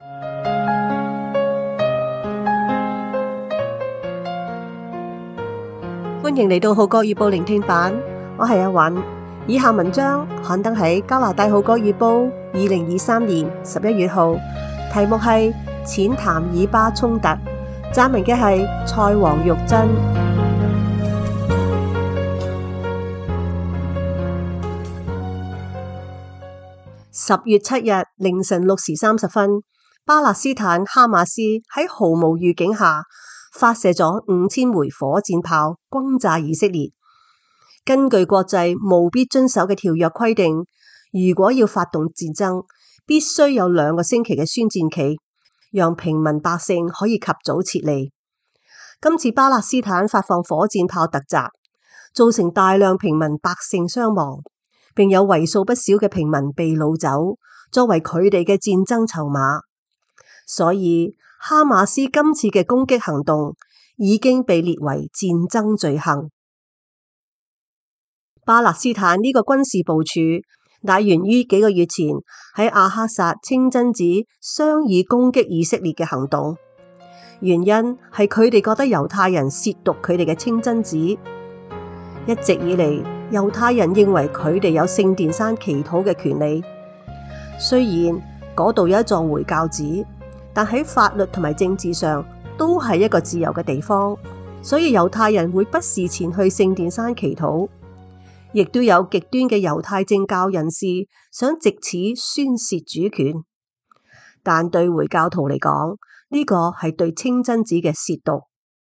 歡迎嚟到《號角月報》聆聽版，我係阿韻。以下文章刊登喺加拿大《號角月報》2023年11月號，題目係淺談以巴衝突，撰文嘅係蔡黃玉珍。10月7日凌晨6時30分，巴勒斯坦哈馬斯喺毫無預警下發射咗5000枚火箭炮轟炸以色列。根據國際務必遵守嘅條約規定，如果要發動戰爭，必須有2個星期嘅宣戰期，讓平民百姓可以及早撤離。今次巴勒斯坦發放火箭炮突襲，造成大量平民百姓傷亡，並有為數不少嘅平民被擄走，作為佢哋嘅戰爭籌碼。所以哈馬斯今次嘅攻擊行動已經被列為戰爭罪行。巴勒斯坦呢個軍事部署乃源於幾個月前喺阿克薩清真寺商議攻擊以色列嘅行動，原因係佢哋覺得猶太人褻瀆佢哋嘅清真寺。一直以嚟，猶太人認為佢哋有聖殿山祈禱嘅權利，雖然嗰度有一座回教寺，但喺法律同埋政治上都係一個自由嘅地方，所以猶太人會不時前去聖殿山祈禱。亦都有極端嘅猶太正教人士想藉此宣泄主權，但對回教徒嚟講，呢個係對清真寺嘅褻瀆。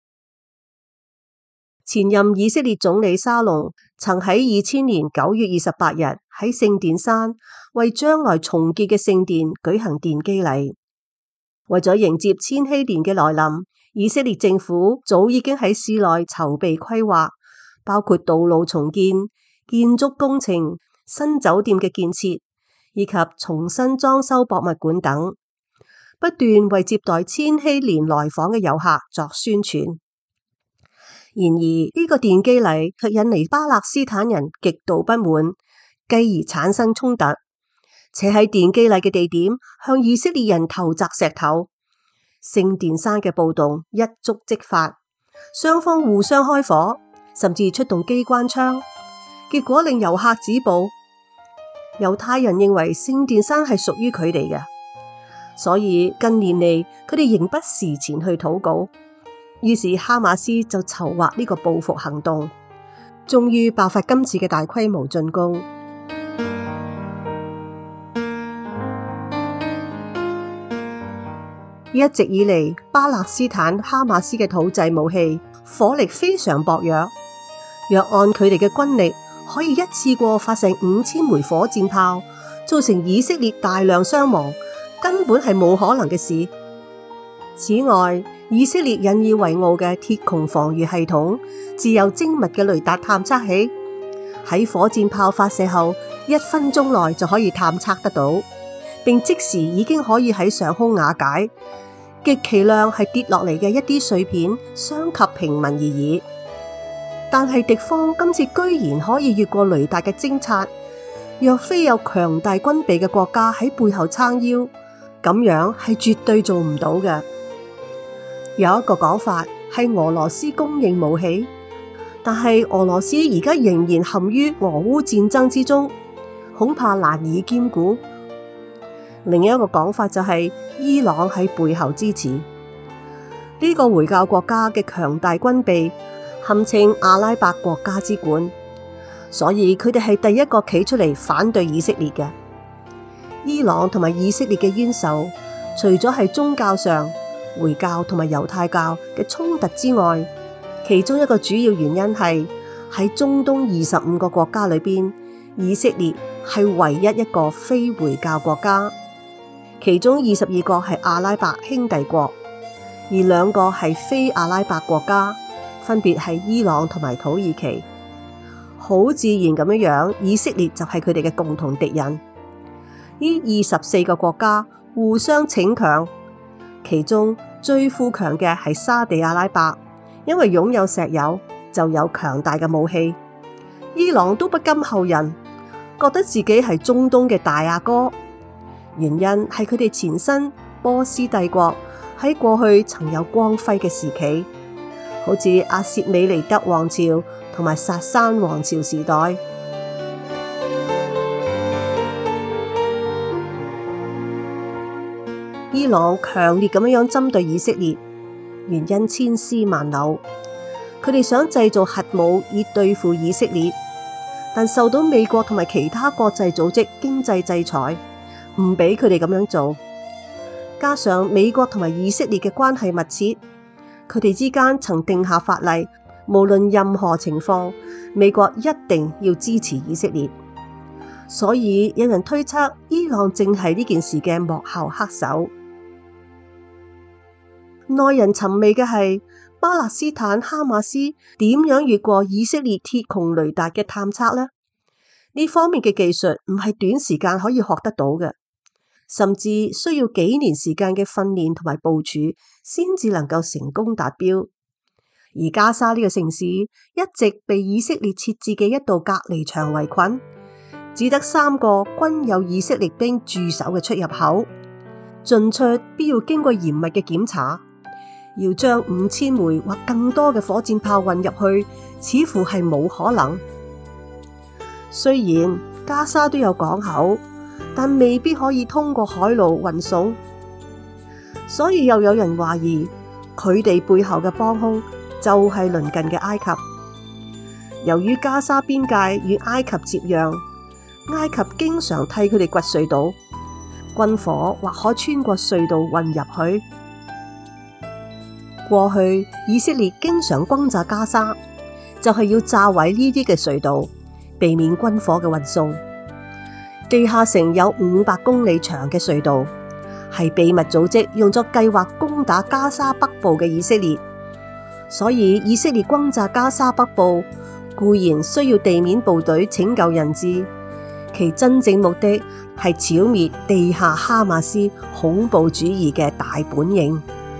前任以色列總理沙龍曾喺2000年9月28日喺聖殿山為將來重建嘅聖殿舉行奠基禮。為咗迎接千禧年嘅來臨，以色列政府早已經喺市內籌備規劃，包括道路重建、建築工程、新酒店嘅建設，以及重新裝修博物館等，不斷為接待千禧年來訪嘅遊客作宣傳。然而呢個奠基禮卻引嚟巴勒斯坦人極度不滿，繼而產生衝突，且喺奠基禮嘅地點向以色列人投擲石頭。聖殿山嘅暴動一觸即發，雙方互相開火，甚至出動機關槍。結果令遊客止步。猶太人認為聖殿山係屬於佢哋嘅，所以近年嚟佢哋仍不時前去禱告。於是哈馬斯就籌劃呢個報復行動，終於爆發今次嘅大規模進攻。一直以嚟，巴勒斯坦哈馬斯嘅土製武器火力非常薄弱，若按佢哋嘅軍力，可以一次過發射5000枚火箭炮，造成以色列大量傷亡，根本係冇可能嘅事。此外，以色列引以為傲嘅鐵穹防禦系統，自有精密嘅雷達探測器，喺火箭炮發射後1分鐘內就可以探測得到，並即時已經可以喺上空瓦解，極其量係跌落嚟嘅一啲碎片，傷及平民而已。但係敵方今次居然可以越過雷達嘅偵察，若非有強大軍備嘅國家喺背後撐腰，咁樣係絕對做唔到嘅。有一個講法係俄羅斯供應武器，但係俄羅斯而家仍然陷於俄烏戰爭之中，恐怕難以兼顧。另一個講法就係伊朗喺背後支持呢個回教國家嘅強大軍備，堪稱阿拉伯國家之冠，所以佢哋係第一個企出嚟反對以色列嘅。伊朗同埋以色列嘅冤仇，除咗係宗教上回教同埋猶太教嘅衝突之外，其中一個主要原因係喺中東25個國家裏邊，以色列係唯一一個非回教國家，其中22個係阿拉伯兄弟國，而2個係非阿拉伯國家，分別係伊朗同埋土耳其。好自然咁樣，以色列就係佢哋嘅共同敵人。呢24個國家互相逞強，其中最富強嘅係沙地阿拉伯，因為擁有石油，就有強大嘅武器。伊朗都不甘後人，覺得自己係中東嘅大阿哥，原因係佢哋前身波斯帝國喺過去曾有光輝嘅時期，好似阿薛美尼德王朝同埋薩珊王朝時代。伊朗強烈咁樣針對以色列，原因千絲萬縷。佢哋想製造核武以對付以色列，但受到美國同埋其他國際組織經濟制裁，唔俾佢哋咁樣做。加上美國同埋以色列嘅關係密切，佢哋之間曾定下法例，無論任何情況，美國一定要支持以色列。所以有人推測，伊朗正係呢件事嘅幕後黑手。耐人尋味嘅係，巴勒斯坦哈馬斯點樣越過以色列鐵穹雷達嘅探測呢？呢方面嘅技術唔係短時間可以學得到嘅，甚至需要幾年時間嘅訓練同埋部署，先至能夠成功達標。而加沙呢個城市一直被以色列設置嘅一道隔離牆圍困，只得3個均有以色列兵駐守嘅出入口，進出必要經過嚴密嘅檢查。要將5000枚或更多嘅火箭炮運入去，似乎係冇可能。雖然加沙都有港口，但未必可以通過海路運送，所以又有人懷疑佢哋背後嘅幫兇就係鄰近嘅埃及。由於加沙邊界與埃及接壤，埃及經常替佢哋掘隧道，軍火或可穿過隧道運入去。過去以色列經常轟炸加沙，就係要炸毀呢啲嘅隧道，避免軍火嘅運送。地下城有500公里長嘅隧道，係秘密組織用作計劃攻打加沙北部嘅以色列。所以以色列轟炸加沙北部固然需要地面部隊拯救人質，其真正目的係剿滅地下哈馬斯恐怖主義嘅大本營。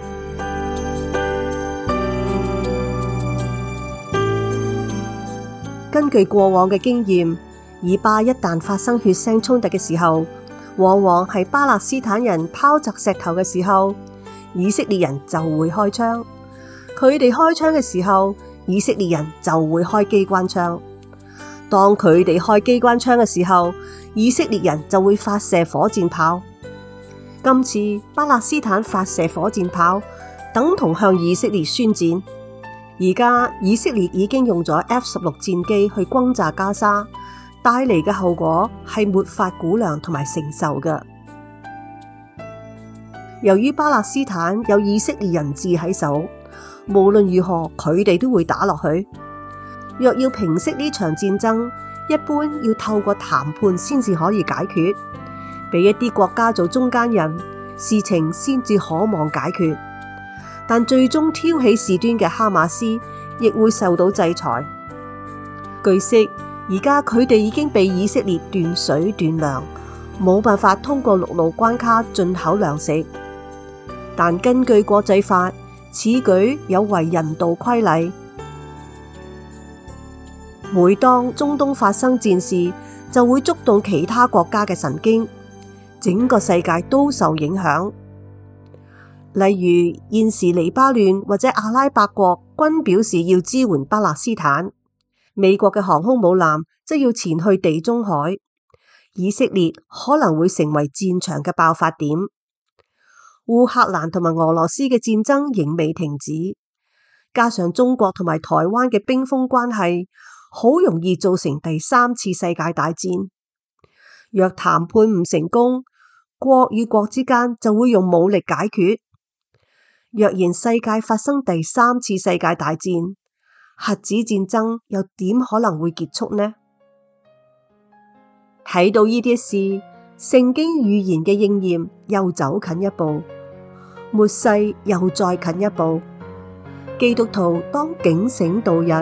根據過往嘅經驗，以巴一旦發生血腥衝突嘅時候，往往係巴勒斯坦人拋擲石頭嘅時候，以色列人就會開槍。佢哋開槍嘅時候，以色列人就會開機關槍。當佢哋開機關槍嘅時候，以色列人就會發射火箭炮。今次巴勒斯坦發射火箭炮，等同向以色列宣戰。而家以色列已經用咗 F-16 戰機去轟炸加沙，帶嚟嘅後果係沒法估量同埋承受嘅。由於巴勒斯坦有以色列人質喺手，無論如何佢哋都會打落去。若要平息呢場戰爭，一般要透過談判先至可以解決，俾一啲國家做中間人，事情先至可望解決。但最終挑起事端嘅哈馬斯亦會受到制裁。據悉，而家佢哋已經被以色列斷水斷糧，冇辦法通過陸路關卡進口糧食。但根據國際法，此舉有違人道規例。每當中東發生戰事，就會觸動其他國家嘅神經，整個世界都受影響。例如現時黎巴嫩或者阿拉伯國均表示要支援巴勒斯坦，美國嘅航空母艦則要前去地中海，以色列可能會成為戰場嘅爆發點。烏克蘭同埋俄羅斯嘅戰爭仍未停止，加上中國同埋台灣嘅冰封關係，好容易造成第3次世界大戰。若談判唔成功，國與國之間就會用武力解決。若然世界發生第3次世界大戰，核子戰爭又點可能會結束呢？睇到呢啲事，聖經預言嘅應驗又走近一步，末世又再近一步，基督徒當警醒度日。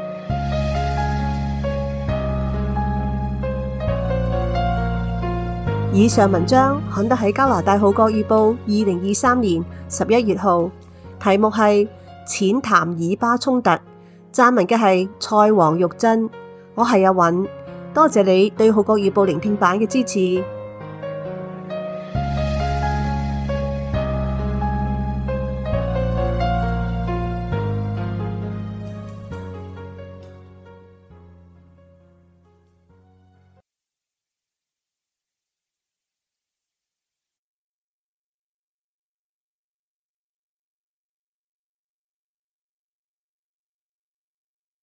以上文章刊登喺加拿大《號角月報》2023年11月號，題目係淺談以巴衝突，撰文嘅係蔡黃玉珍。我係阿韻，多謝你對《號角月報》聆聽版嘅支持。